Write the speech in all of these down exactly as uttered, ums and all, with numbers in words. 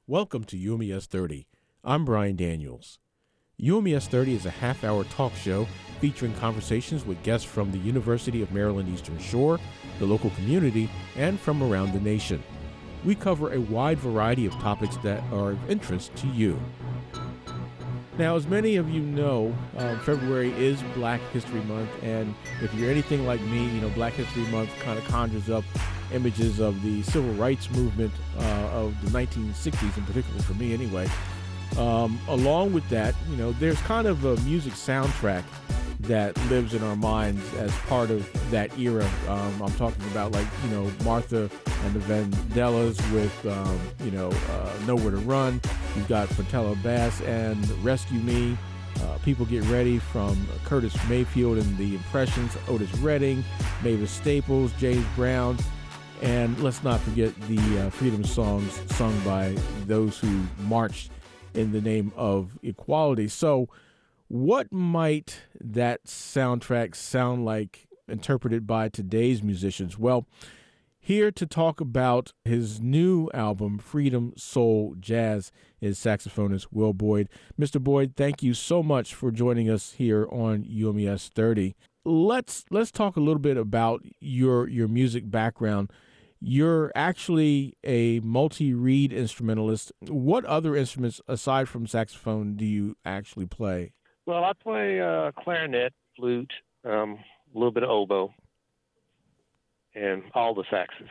Welcome to U M E S thirty. I'm Brian Daniels. U M E S thirty is a half-hour talk show featuring conversations with guests from the University of Maryland Eastern Shore, the local community, and from around the nation. We cover a wide variety of topics that are of interest to you. Now, as many of you know, uh, February is Black History Month, and if you're anything like me, you know, Black History Month kind of conjures up images of the civil rights movement uh, of the nineteen sixties, in particular for me anyway. Um, along with that, you know, there's kind of a music soundtrack that lives in our minds as part of that era. Um, I'm talking about, like, you know, Martha and the Vandellas with, um, you know, uh, Nowhere to Run. You've got Fontella Bass and Rescue Me. Uh, People Get Ready from Curtis Mayfield and the Impressions, Otis Redding, Mavis Staples, James Brown. And let's not forget the uh, freedom songs sung by those who marched in the name of equality. So what might that soundtrack sound like interpreted by today's musicians? Well, here to talk about his new album, Freedom Soul Jazz, is saxophonist Will Boyd. Mister Boyd, thank you so much for joining us here on U M E S thirty. Let's let's talk a little bit about your your music background. You're actually a multi-reed instrumentalist. What other instruments aside from saxophone do you actually play? Well, I play uh, clarinet, flute, um, a little bit of oboe, and all the saxes.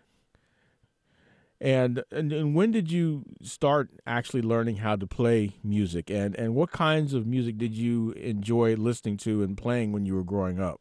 And, and and when did you start actually learning how to play music? And, and what kinds of music did you enjoy listening to and playing when you were growing up?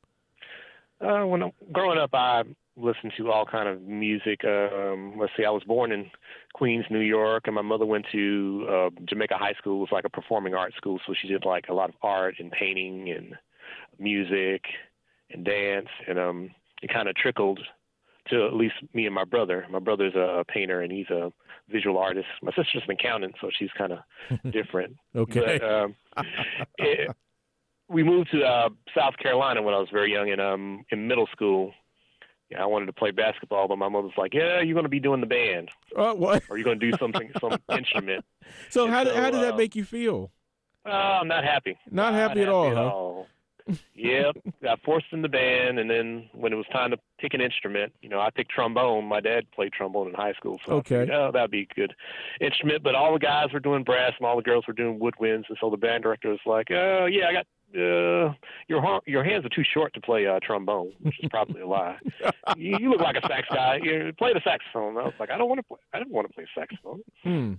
Uh, when I'm growing up, I listened to all kind of music. Um, let's see, I was born in Queens, New York, and my mother went to uh, Jamaica High School. It was like a performing arts school, so she did like a lot of art and painting and music and dance, and um, it kind of trickled to at least me and my brother. My brother's a painter, and he's a visual artist. My sister's an accountant, so she's kind of different. Okay. But, um, it, we moved to uh, South Carolina when I was very young, and um, in middle school, yeah, I wanted to play basketball, but my mother's like, "Yeah, you're going to be doing the band, uh, what? or you're going to do something, some instrument." So how did so, how did that uh, make you feel? Uh, I'm not happy. Not happy at all, at huh? all. Yep, got forced in the band, and then when it was time to pick an instrument, you know, I picked trombone. My dad played trombone in high school, so Okay. I figured, oh, that'd be a good instrument. But all the guys were doing brass, and all the girls were doing woodwinds, and so the band director was like, "Oh, yeah, I got uh, your ha- your hands are too short to play uh, trombone," which is probably a lie. you, you look like a sax guy. You play the saxophone. I was like, I don't want to play. I didn't want to play saxophone, Hmm.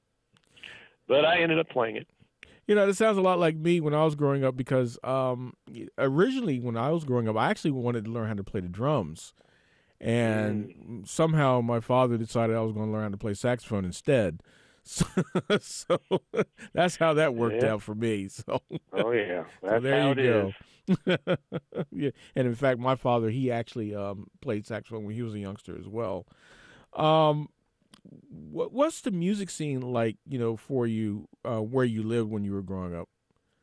but I ended up playing it. You know, this sounds a lot like me when I was growing up because um, originally when I was growing up, I actually wanted to learn how to play the drums. And Mm. somehow my father decided I was going to learn how to play saxophone instead. So, so that's how that worked Yeah. out for me. So, Oh yeah, that's so there how you it is. go. Yeah. And in fact, my father, he actually um, played saxophone when he was a youngster as well. Um, what, what's the music scene like, you know, for you uh, where you lived when you were growing up?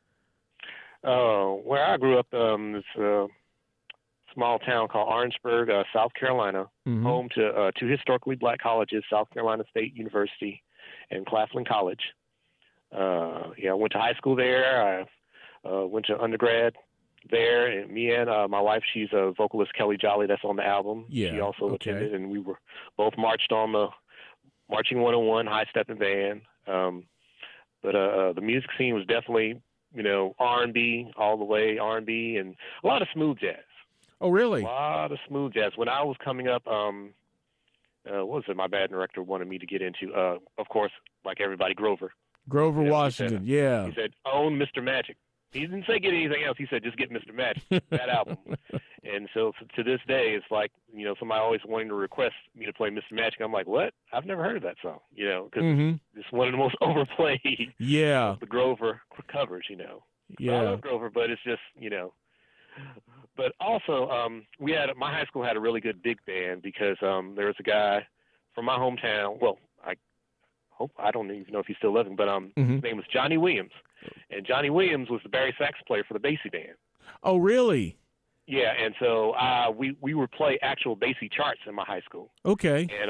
Uh, where I grew up, um, it's a small town called Orangeburg, uh, South Carolina, Mhm. home to uh, two historically black colleges, South Carolina State University and Claflin College. Uh, yeah, I went to high school there. I uh, went to undergrad there, and me and uh, my wife, she's a vocalist, Kelly Jolly, that's on the album. Yeah, She also okay. attended, and we were both marched on the Marching one oh one high stepping band. Um, but uh, the music scene was definitely, you know, R and B all the way, R and B, and a lot of smooth jazz. Oh, really? A lot of smooth jazz. When I was coming up, um, uh, what was it? My band director wanted me to get into, uh, of course, like everybody, Grover. Grover You know, he Washington, said- yeah. He said, own Mister Magic. He didn't say get anything else. He said, just get Mister Magic, that album. And so to this day, it's like, you know, somebody always wanting to request me to play Mister Magic. I'm like, what? I've never heard of that song, you know, because hmm it's one of the most overplayed Yeah, of the Grover covers, you know. So I yeah. love Grover, but it's just, you know. But also, um, we had my high school had a really good big band because um, there was a guy from my hometown. Well, I hope I don't even know if he's still living, but um, Mhm. his name was Johnny Williams, and Johnny Williams was the Barry sax player for the Basie band. Oh, really? Yeah, and so uh, we we would play actual Basie charts in my high school, Okay. and I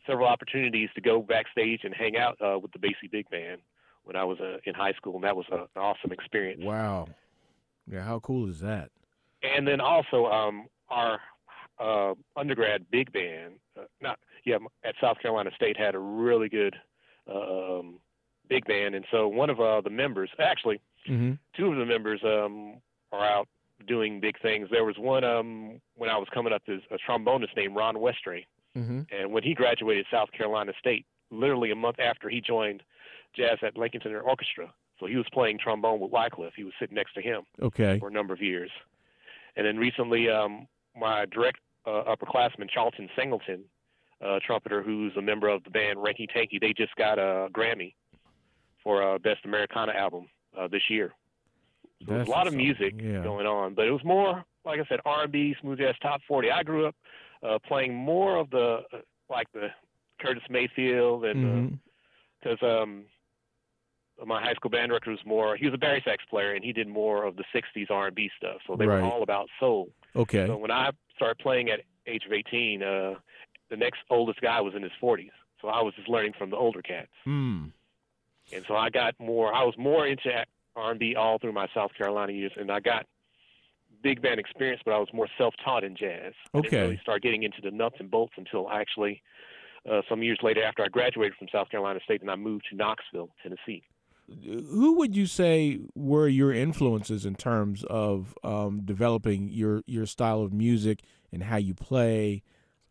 several opportunities to go backstage and hang out uh, with the Basie Big Band when I was uh, in high school, and that was a, an awesome experience. Wow. Yeah, how cool is that? And then also um, our uh, undergrad big band, uh, not yeah, at South Carolina State had a really good um, big band, and so one of uh, the members, actually, mm-hmm. two of the members um, are out doing big things. There was one um, when I was coming up, as a trombonist named Ron Westray, mm-hmm. and when he graduated South Carolina State, literally a month after he joined jazz at Lincoln Center Orchestra. So he was playing trombone with Wycliffe. He was sitting next to him okay. for a number of years. And then recently, um, my direct uh, upperclassman, Charlton Singleton, uh, trumpeter, who's a member of the band Ranky Tanky, they just got a Grammy for uh, Best Americana Album uh, this year. So there's a lot of music yeah. going on, but it was more, like I said, R and B, smooth jazz, top forty. I grew up uh, playing more of the, uh, like the Curtis Mayfield, and because mm-hmm. um, my high school band director was more, he was a bari sax player, and he did more of the sixties R and B stuff. So they right. were all about soul. Okay. So when I started playing at age of eighteen, uh, the next oldest guy was in his forties. So I was just learning from the older cats. Mm. And so I got more, I was more into R and B all through my South Carolina years, and I got big band experience, but I was more self-taught in jazz. I okay. didn't really start getting into the nuts and bolts until actually uh, some years later after I graduated from South Carolina State, and I moved to Knoxville, Tennessee. Who would you say were your influences in terms of um, developing your, your style of music and how you play?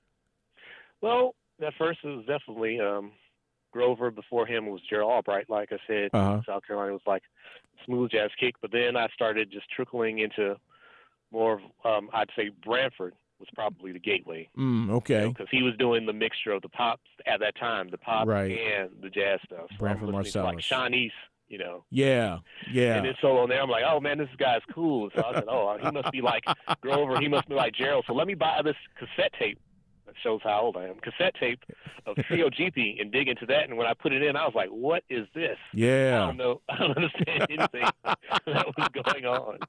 Well, at first it was definitely um, Grover. Before him was Gerald Albright. Like I said, uh-huh. South Carolina was like smooth jazz kick. But then I started just trickling into more of, um, I'd say Branford was probably the gateway. Mm, okay. Because you know, he was doing the mixture of the pop at that time, the pop right. and the jazz stuff. So Branford Marsalis. Like Shawnee's, you know. Yeah, yeah. And then so on there, I'm like, oh, man, this guy's cool. So I said, oh, he must be like Grover. He must be like Gerald. So let me buy this cassette tape. That shows how old I am. Cassette tape of Trio G P and dig into that. And when I put it in, I was like, what is this? Yeah. I don't know. I don't understand anything that was going on.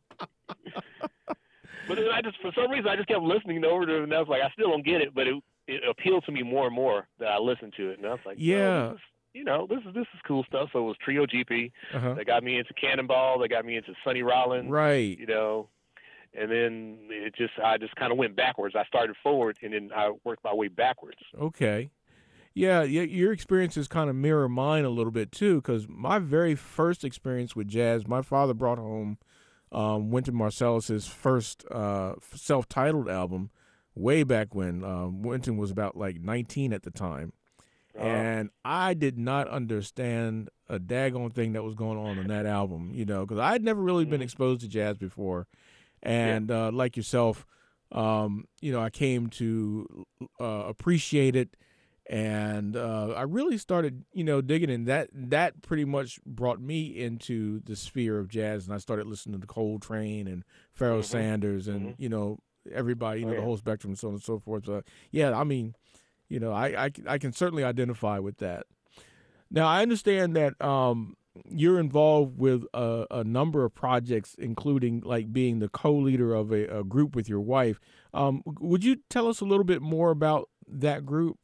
But then I just, for some reason, I just kept listening over to it, and I was like, I still don't get it, but it, it appealed to me more and more that I listened to it. And I was like, yeah. Oh, this is, you know, this is this is cool stuff. So it was Trio G P. Uh-huh. That got me into Cannonball. That got me into Sonny Rollins. Right. You know, and then it just, I just kind of went backwards. I started forward, and then I worked my way backwards. Okay. Yeah, your experiences kind of mirror mine a little bit, too, because my very first experience with jazz, my father brought home um, Wynton Marsalis's first uh, self-titled album way back when. Um, Wynton was about like nineteen at the time. Uh-huh. And I did not understand a daggone thing that was going on in that album, you know, because I had never really mm-hmm. been exposed to jazz before. And yeah. uh, like yourself, um, you know, I came to uh, appreciate it. And uh, I really started, you know, digging in. That that pretty much brought me into the sphere of jazz, and I started listening to Coltrane and Pharoah mm-hmm. Sanders and, mm-hmm. you know, everybody, you know, oh, yeah. the whole spectrum and so on and so forth. So, yeah, I mean, you know, I, I, I can certainly identify with that. Now, I understand that um, you're involved with a, a number of projects, including, like, being the co-leader of a, a group with your wife. Um, would you tell us a little bit more about that group?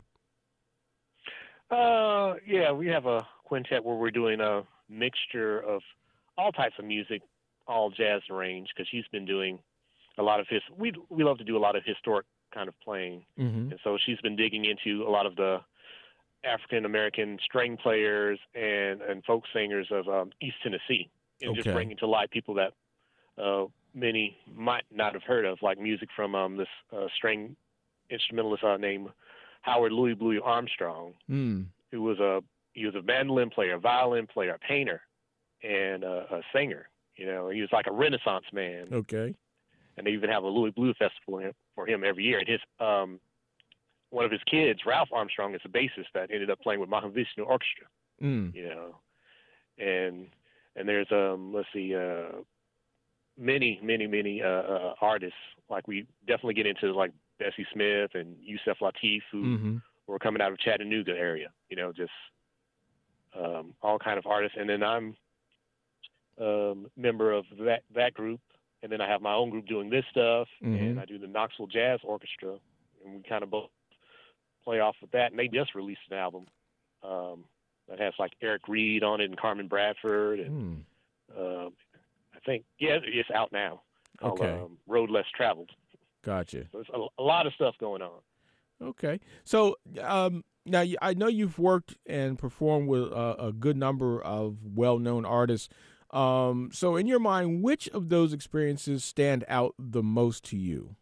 Uh, yeah, we have a quintet where we're doing a mixture of all types of music, all jazz range, because she's been doing a lot of his, we we love to do a lot of historic kind of playing. Mm-hmm. And so she's been digging into a lot of the African-American string players and, and folk singers of um, East Tennessee, and okay. just bringing to light people that uh, many might not have heard of, like music from um, this uh, string instrumentalist uh, named Howard Louis Blue Armstrong, mm. who was a he was a mandolin player, a violin player, a painter, and a, a singer. You know, he was like a Renaissance man. Okay. And they even have a Louis Blue festival for him every year. And his um, one of his kids, Ralph Armstrong, is a bassist that ended up playing with Mahavishnu Orchestra. Mm. You know, and and there's um let's see uh, many many many uh, uh, artists. Like we definitely get into like Bessie Smith and Yusef Lateef, who mm-hmm. were coming out of Chattanooga area, you know, just um, all kind of artists. And then I'm a um, member of that, that group. And then I have my own group doing this stuff. Mm-hmm. And I do the Knoxville Jazz Orchestra. And we kind of both play off of that. And they just released an album um, that has like Eric Reed on it and Carmen Bradford. And Hmm. uh, I think, yeah, it's out now called Okay. um, Road Less Traveled. Gotcha. So there's a, a lot of stuff going on. Okay. So um, now you- I know you've worked and performed with a, a good number of well-known artists. Um, so in your mind, which of those experiences stand out the most to you?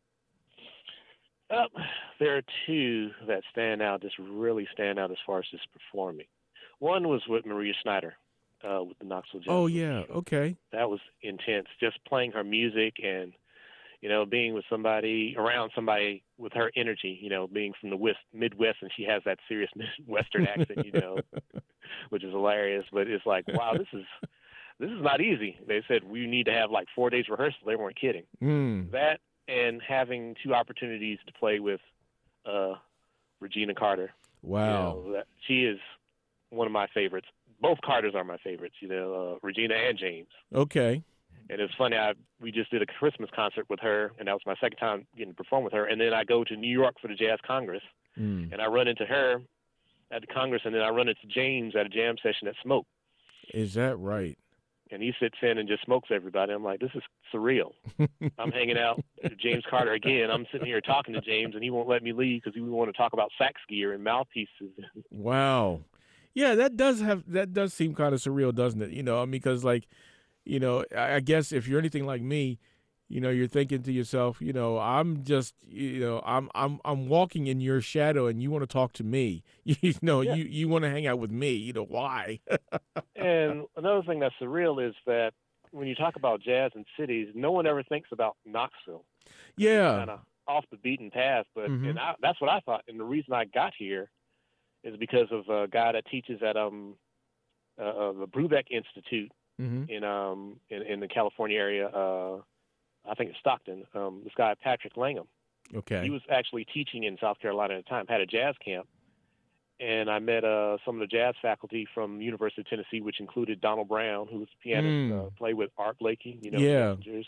Uh, there are two that stand out, just really stand out as far as just performing. One was with Maria Schneider uh, with the Knoxville Jazz Oh yeah. Orchestra. Okay. That was intense, just playing her music and you know, being with somebody, around somebody with her energy, you know, being from the West, Midwest, and she has that serious Western accent, you know, which is hilarious. But it's like, wow, this is this is not easy. They said we need to have like four days rehearsal. They weren't kidding. Mm. That and having two opportunities to play with uh, Regina Carter. Wow. You know, that, she is one of my favorites. Both Carters are my favorites, you know, uh, Regina and James. Okay. And it's funny, I we just did a Christmas concert with her, and that was my second time getting to perform with her. And then I go to New York for the Jazz Congress, Mm. and I run into her at the Congress, and then I run into James at a jam session at Smoke. Is that right? And he sits in and just smokes everybody. I'm like, this is surreal. I'm hanging out with James Carter again. I'm sitting here talking to James, and he won't let me leave because he want to talk about sax gear and mouthpieces. Wow. Yeah, that does have that does seem kind of surreal, doesn't it? You know, I mean, because like, you know, I I guess if you're anything like me, you know, you're thinking to yourself, you know, I'm just, you know, I'm I'm I'm walking in your shadow, and you want to talk to me. You know, Yeah. you you want to hang out with me. You know why? And another thing that's surreal is that when you talk about jazz in cities, no one ever thinks about Knoxville. Yeah. Kind of off the beaten path, but Mhm. and I, that's what I thought. And the reason I got here is because of a guy that teaches at um uh, uh, the Brubeck Institute Mhm. in um in, in the California area. Uh, I think it's Stockton. Um, this guy Patrick Langham. Okay. He was actually teaching in South Carolina at the time. Had a jazz camp, and I met uh, some of the jazz faculty from the University of Tennessee, which included Donald Brown, who was a pianist, Mm. uh, played with Art Blakey, you know, Yeah. Messengers.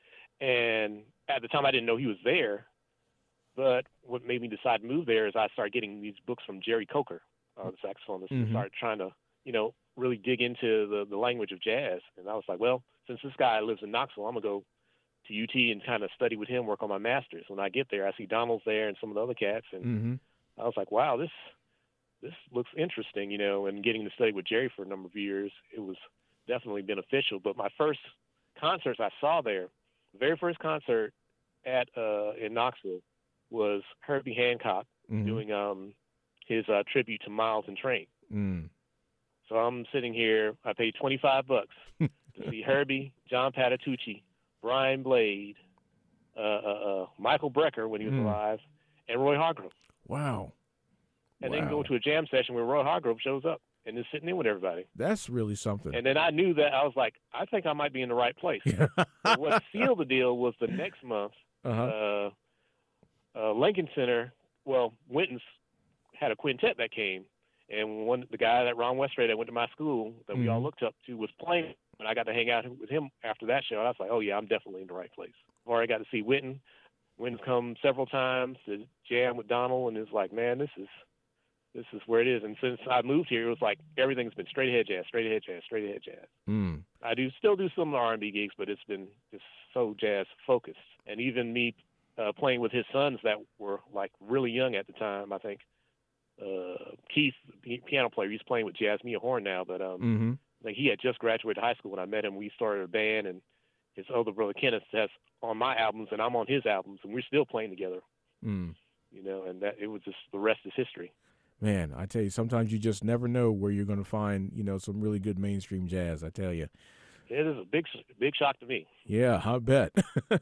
And at the time, I didn't know he was there. But what made me decide to move there is I started getting these books from Jerry Coker, uh, the saxophonist, and Mhm. started trying to, you know, really dig into the, the language of jazz. And I was like, well, since this guy lives in Knoxville, I'm going to go to U T and kind of study with him, work on my master's. When I get there, I see Donald's there and some of the other cats, and Mhm. I was like, wow, this this looks interesting, you know. And getting to study with Jerry for a number of years, it was definitely beneficial. But my first concerts I saw there, the very first concert at uh, in Knoxville was Herbie Hancock Mhm. doing um, his uh, tribute to Miles and Train. Mm. So I'm sitting here. I paid twenty-five bucks to see Herbie, John Patitucci, Brian Blade, uh, uh, uh, Michael Brecker when he was Mm. alive, and Roy Hargrove. Wow. And wow. then go to a jam session where Roy Hargrove shows up and is sitting in with everybody. That's really something. And then I knew that I was like, I think I might be in the right place. But what sealed the deal was the next month, uh-huh. uh, uh, Lincoln Center, well, Winton's had a quintet that came. And one the guy that Ron Westray that went to my school that we all Mhm. looked up to was playing. And I got to hang out with him after that show. And I was like, oh, yeah, I'm definitely in the right place. Or I got to see Winton. Winton's come several times to jam with Donald. And it's like, man, this is this is where it is. And since I moved here, it was like everything's been straight ahead jazz, straight ahead jazz, straight ahead jazz. Mm. I do still do some R and B gigs, but it's been just so jazz focused. And even me uh, playing with his sons that were like really young at the time, I think. Uh, Keith, the piano player, he's playing with Jasmine Horn now, but um, Mhm. like he had just graduated high school when I met him. We started a band, and his older brother Kenneth has on my albums, and I'm on his albums, and we're still playing together. Mm. You know, and that it was just the rest is history. Man, I tell you, sometimes you just never know where you're going to find, you know, some really good mainstream jazz. I tell you. It is a big, big shock to me. Yeah, I bet.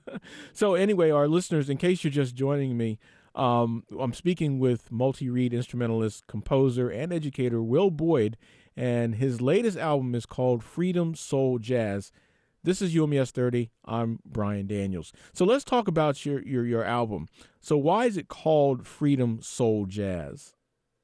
So anyway, our listeners, in case you're just joining me, um, I'm speaking with multi-reed instrumentalist, composer, and educator Will Boyd, and his latest album is called Freedom Soul Jazz. This is U M E S thirty. I'm Brian Daniels. So let's talk about your your your album. So why is it called Freedom Soul Jazz?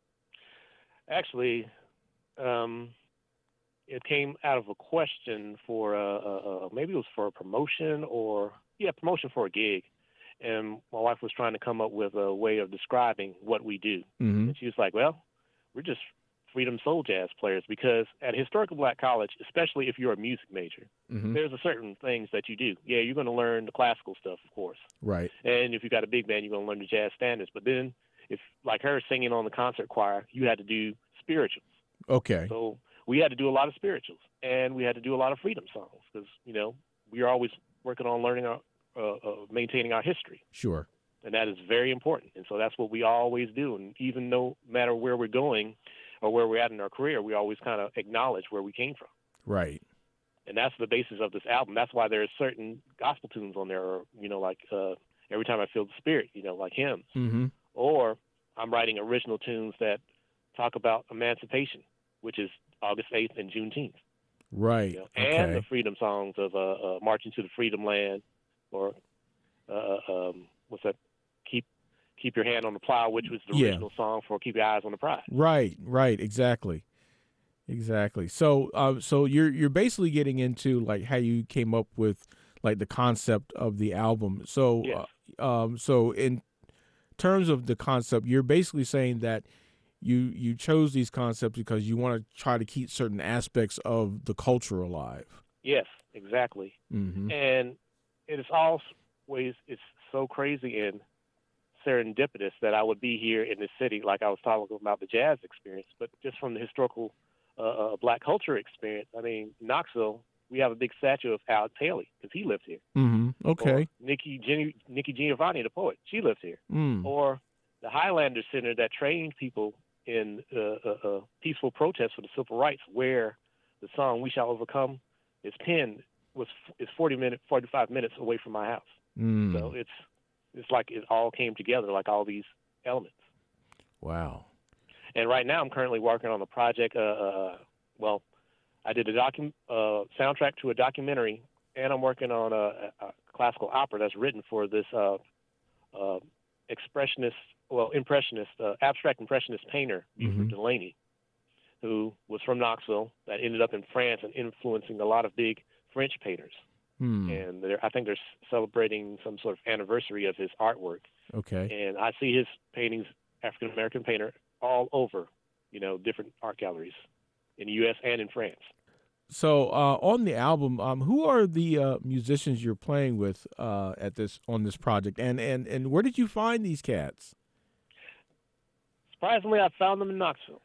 Actually, um, it came out of a question for uh, uh, uh, maybe it was for a promotion or yeah, promotion for a gig, and my wife was trying to come up with a way of describing what we do. Mm-hmm. And she was like, well, we're just freedom soul jazz players, because at Historical Black College, especially if you're a music major, Mm-hmm. there's a certain things that you do. Yeah, you're going to learn the classical stuff, of course. Right. And if you got a big band, you're going to learn the jazz standards. But then, if like her singing on the concert choir, you had to do spirituals. Okay. So we had to do a lot of spirituals, and we had to do a lot of freedom songs, because, you know, we are always working on learning our, uh, uh, maintaining our history. Sure. And that is very important. And so that's what we always do. And even no matter where we're going or where we're at in our career, we always kind of acknowledge where we came from. Right. And that's the basis of this album. That's why there's certain gospel tunes on there, or, you know, like uh, Every Time I Feel the Spirit, you know, like hymns. Mm-hmm. Or I'm writing original tunes that talk about emancipation, which is August eighth and Juneteenth. Right. You know, okay. And the freedom songs of uh, uh, Marching to the Freedom Land, or uh, um, what's that? Keep Keep Your Hand on the Plow, which was the Yeah. original song for Keep Your Eyes on the Prize. Right. Right. Exactly. Exactly. So, um, so you're you're basically getting into like how you came up with like the concept of the album. So, Yes. uh, um, so in terms of the concept, you're basically saying that you you chose these concepts because you want to try to keep certain aspects of the culture alive. Yes, exactly. Mm-hmm. And it is always, it's so crazy and serendipitous that I would be here in this city, like I was talking about the jazz experience, but just from the historical uh, uh, black culture experience. I mean, Knoxville, we have a big statue of Alex Haley, because he lived here. Mm-hmm. Okay. Or Nikki, Jenny, Nikki Giovanni, the poet, she lived here. Mm. Or the Highlander Center that trained people in uh, uh, uh, peaceful protests for the civil rights, where the song "We Shall Overcome" is penned, was is forty minutes, forty-five minutes away from my house. Mm. So it's it's like it all came together, like all these elements. Wow. And right now, I'm currently working on a project. Uh, uh, well, I did a docu- uh, soundtrack to a documentary, and I'm working on a, a classical opera that's written for this uh, uh, expressionist, well, impressionist, uh, abstract impressionist painter, Buford Mm-hmm. Delaney, who was from Knoxville, that ended up in France and influencing a lot of big French painters. Hmm. And they're, I think they're celebrating some sort of anniversary of his artwork. Okay. And I see his paintings, African American painter, all over, you know, different art galleries in the U S and in France. So uh, on the album, um, who are the uh, musicians you're playing with uh, at this on this project, and, and and where did you find these cats? Surprisingly, I found them in Knoxville.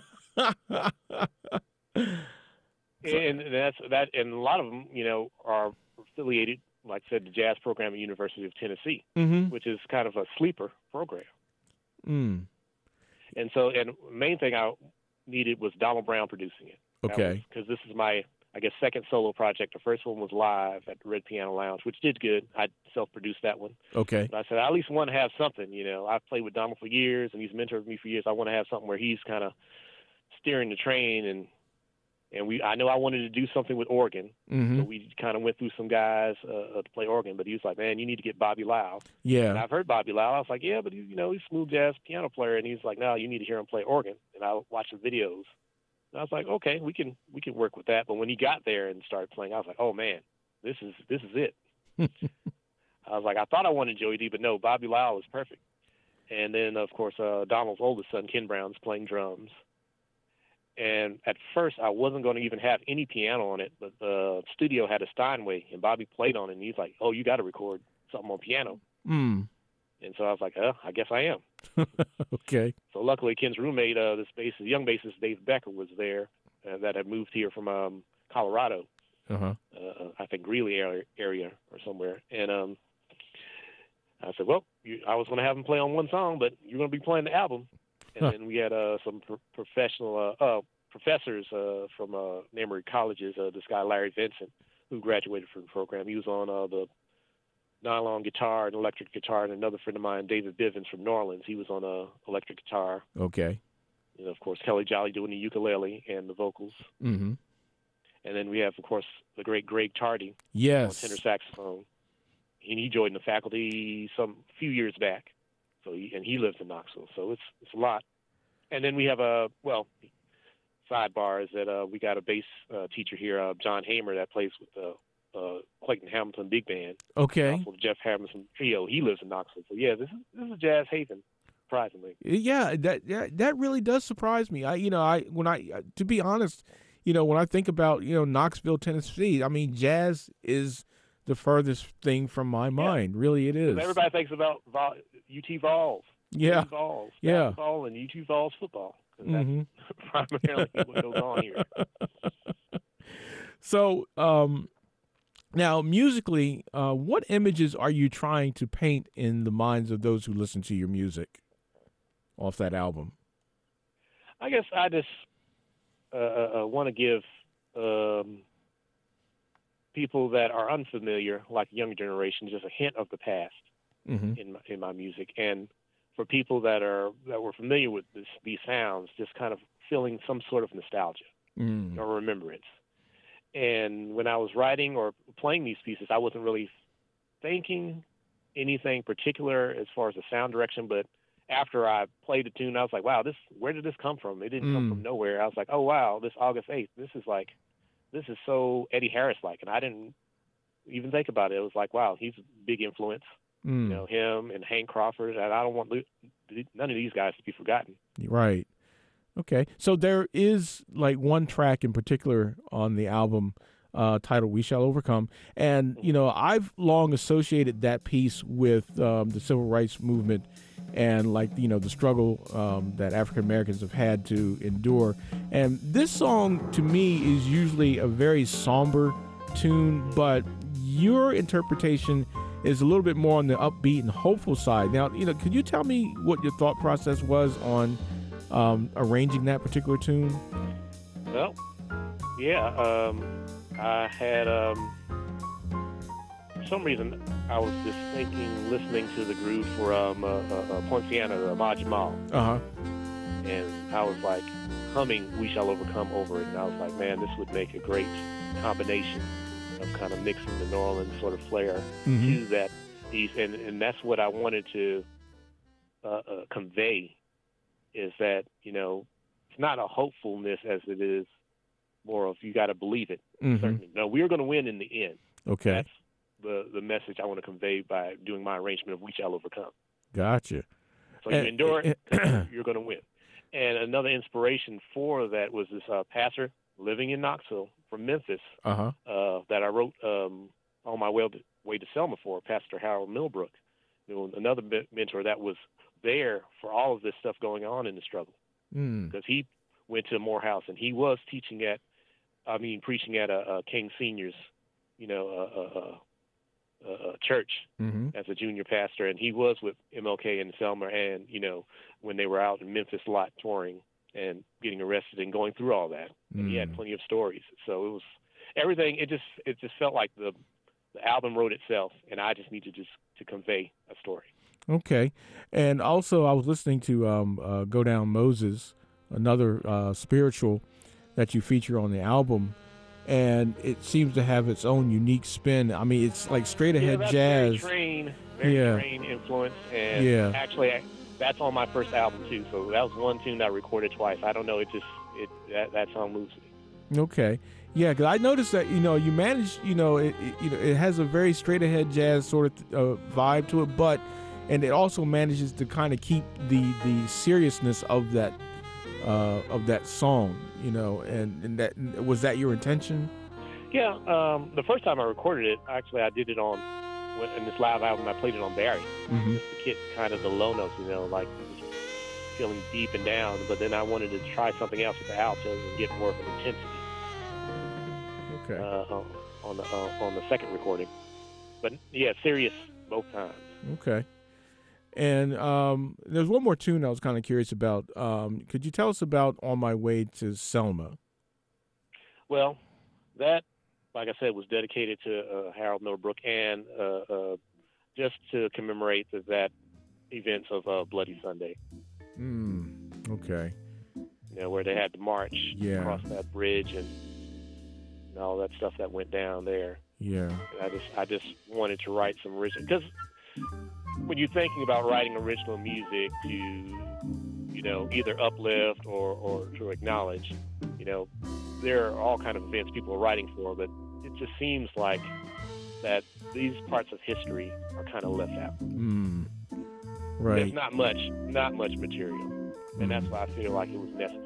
And that's that, and a lot of them, you know, are affiliated, like I said, the jazz program at University of Tennessee, Mm-hmm. which is kind of a sleeper program. Mm. And so, and the main thing I needed was Donald Brown producing it. Okay. Because this is my, I guess, second solo project. The first one was live at the Red Piano Lounge, which did good. I self-produced that one. Okay. But I said, I at least want to have something, you know. I've played with Donald for years, and he's mentored me for years. I want to have something where he's kind of steering the train, and and we. I know I wanted to do something with organ, Mm-hmm. so we kind of went through some guys uh, to play organ. But he was like, man, you need to get Bobby Lau. And Yeah. I've heard Bobby Lau. I was like, yeah, but he, you know, he's a smooth jazz piano player, and he's like, no, you need to hear him play organ. And I watched the videos. And I was like, okay, we can we can work with that. But when he got there and started playing, I was like, oh man, this is this is it. I was like, I thought I wanted Joey D, but no, Bobby Lau is perfect. And then of course, uh, Donald's oldest son, Ken Brown's playing drums. And at first, I wasn't going to even have any piano on it, but the studio had a Steinway, and Bobby played on it. And he's like, "Oh, you got to record something on piano." Mm. And so I was like, "Uh, I guess I am." Okay. So luckily, Ken's roommate, uh, this bassist, young bassist Dave Becker, was there, uh, that had moved here from um, Colorado, Uh-huh. uh, I think Greeley area, area or somewhere. And um, I said, "Well, you, I was going to have him play on one song, but you're going to be playing the album." And Huh. then we had uh, some pro- professional uh, uh, professors uh, from uh, Emory colleges. Uh, this guy Larry Vincent, who graduated from the program, he was on uh, the nylon guitar and electric guitar. And another friend of mine, David Bivens from New Orleans, he was on uh, electric guitar. Okay. And of course, Kelly Jolly doing the ukulele and the vocals. Mm-hmm. And then we have, of course, the great Greg Tardy on Yes. tenor saxophone. And he joined the faculty some few years back. So he, and he lives in Knoxville, so it's it's a lot. And then we have a well, sidebar is that uh, we got a bass uh, teacher here, uh, John Hamer, that plays with uh, uh, Clayton Hamilton Big Band. Okay. Also the Jeff Hamilton Trio. He lives in Knoxville. So yeah, this is this is a jazz haven, surprisingly. Yeah, that that, that really does surprise me. I you know I when I to be honest, you know when I think about you know Knoxville, Tennessee, I mean jazz is the furthest thing from my mind. Yeah. Really, it is. Everybody thinks about Vol- U T Vols. Yeah. Vols, yeah. Basketball and U T Vols football. Mm-hmm. That's primarily what goes on here. So, um, now musically, uh, what images are you trying to paint in the minds of those who listen to your music off that album? I guess I just uh, uh, want to give um, people that are unfamiliar, like younger generation, just a hint of the past mm-hmm. in my, in my music, and for people that are that were familiar with this, these sounds, just kind of feeling some sort of nostalgia mm. or remembrance. And when I was writing or playing these pieces, I wasn't really thinking anything particular as far as the sound direction. But after I played the tune, I was like, wow, this where did this come from? It didn't mm. come from nowhere. I was like, oh, wow, this August eighth, this is like, this is so Eddie Harris-like. And I didn't even think about it. It was like, wow, he's a big influence. Mm. You know, him and Hank Crawford, and I don't want none of these guys to be forgotten. Right. Okay. So there is like one track in particular on the album uh, titled "We Shall Overcome," and you know I've long associated that piece with um, the civil rights movement and like you know the struggle um, that African Americans have had to endure. And this song to me is usually a very somber tune, but your interpretation is a little bit more on the upbeat and hopeful side. Now, you know, could you tell me what your thought process was on um, arranging that particular tune? Well, yeah, um, I had, um, for some reason, I was just thinking, listening to the groove for um, uh, uh, Poinciana, the Ahmad Jamal. Uh-huh. And I was like humming We Shall Overcome over it. And I was like, man, this would make a great combination of kind of mixing the New Orleans sort of flair mm-hmm. to that piece, and, and that's what I wanted to uh, uh, convey, is that, you know, it's not a hopefulness as it is more of you got to believe it. Mm-hmm. Certainly. No, we're going to win in the end. Okay. That's the, the message I want to convey by doing my arrangement of We Shall Overcome. Gotcha. So you and, endure it, you're going to win. And another inspiration for that was this uh, pastor living in Knoxville from Memphis uh-huh. uh, that I wrote um, on my way to, way to Selma for, Pastor Harold Millbrook, you know, another mentor that was there for all of this stuff going on in the struggle. Because mm. he went to Morehouse and he was teaching at, I mean, preaching at a, a King Senior's, you know, a, a, a, a church mm-hmm. as a junior pastor. And he was with M L K and Selma and, you know, when they were out in Memphis a lot touring and getting arrested and going through all that. And mm. he had plenty of stories. So it was everything. It just, it just felt like the, the album wrote itself, and I just needed just to convey a story. Okay. And also I was listening to um, uh, Go Down Moses, another uh, spiritual that you feature on the album, and it seems to have its own unique spin. I mean, it's like straight ahead yeah, that's jazz. Very train, very yeah. train influence. And yeah. actually, I, that's on my first album too. So that was one tune I recorded twice. I don't know. It just it that, that song moves me. Okay, yeah, because I noticed that you know you managed you know it, it you know it has a very straight ahead jazz sort of uh, vibe to it, but and it also manages to kind of keep the the seriousness of that uh, of that song. You know, and, and that was that your intention? Yeah, um, the first time I recorded it, actually, I did it on in this live album. I played it on Barry, mm-hmm. just to get kind of the low notes, you know, like feeling deep and down. But then I wanted to try something else with the altos and get more of an intensity. Okay. Uh, on the uh, on the second recording, but yeah, serious both times. Okay. And um, there's one more tune I was kind of curious about. Um, could you tell us about On My Way to Selma? Well, that, like I said, was dedicated to uh, Harold Millbrook and uh, uh, just to commemorate the, that events of uh, Bloody Sunday. Mm, okay. You know, where they had to march yeah. across that bridge and, and all that stuff that went down there. Yeah. And I just, I just wanted to write some original, because when you're thinking about writing original music to, you know, either uplift or, or to acknowledge, you know, there are all kind of events people are writing for, but it just seems like that these parts of history are kind of left out. Mm. Right. There's not much, not much material, and Mm. that's why I feel like it was necessary.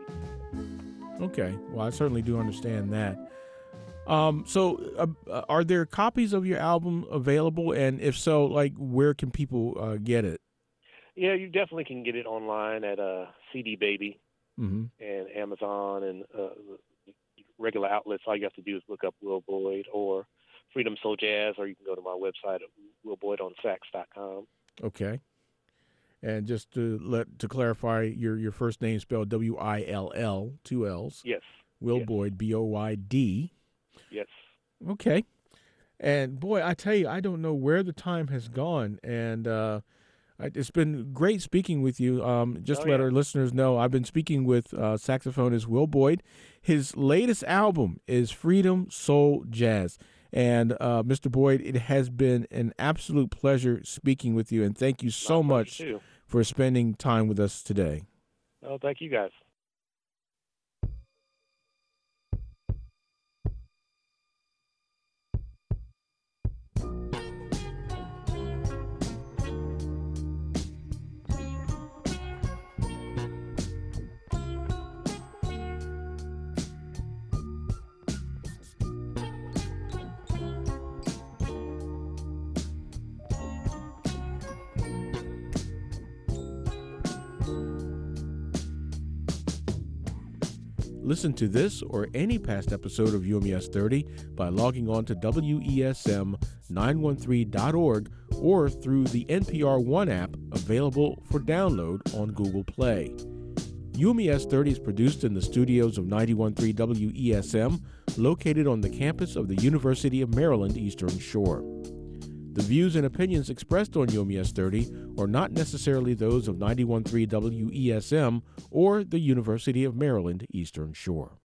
Okay. Well, I certainly do understand that. Um, so, uh, are there copies of your album available? And if so, like, where can people uh, get it? Yeah, you definitely can get it online at uh, C D Baby Mm-hmm. and Amazon and uh, regular outlets. All you have to do is look up Will Boyd or Freedom Soul Jazz, or you can go to my website at will boyd on sax dot com. Okay. And just to let to clarify, your your first name spelled W I L L, two L's. Yes. Will yes. Boyd, B O Y D. Yes. Okay. And boy, I tell you, I don't know where the time has gone. And uh, I, it's been great speaking with you. Um, just Oh, to let yeah. our listeners know, I've been speaking with uh, saxophonist Will Boyd. His latest album is Freedom Soul Jazz. And uh, Mister Boyd, it has been an absolute pleasure speaking with you. And thank you so My pleasure, much too. for spending time with us today. Oh, thank you guys. Listen to this or any past episode of U M E S thirty by logging on to W E S M nine one three dot org or through the N P R One app available for download on Google Play. U M E S thirty is produced in the studios of ninety-one point three W E S M, located on the campus of the University of Maryland Eastern Shore. The views and opinions expressed on U M E S thirty are not necessarily those of ninety-one point three W E S M or the University of Maryland Eastern Shore.